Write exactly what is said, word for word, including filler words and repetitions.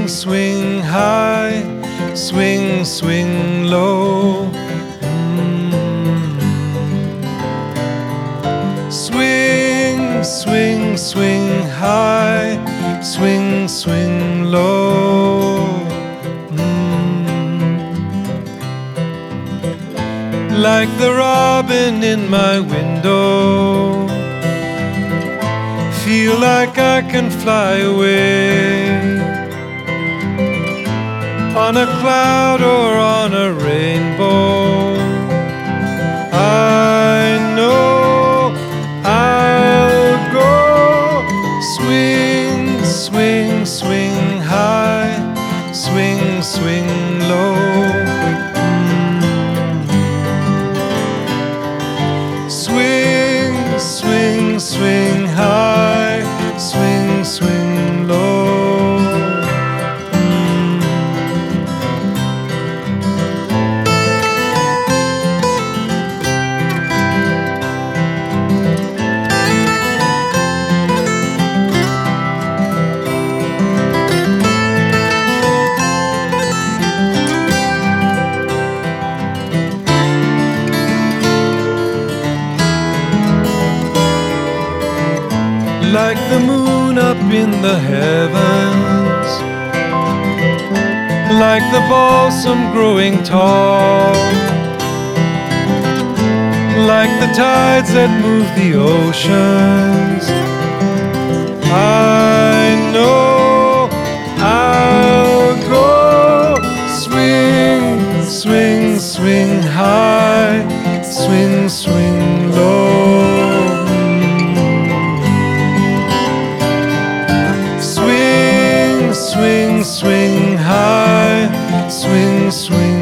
Swing, swing high, swing, swing low. Mm. Swing, swing, swing high, swing, swing low. Mm. Like the robin in my window, feel like I can fly away on a cloud or on a rainbow. I know I'll go. Swing, swing, swing high, swing, swing low. Mm. Swing, swing, swing high, swing, swing low. Like the moon up in the heavens, like the balsam growing tall, like the tides that move the oceans. I know I'll go. Swing, swing, swing high, swing, swing low. Swing, swing high, swing, swing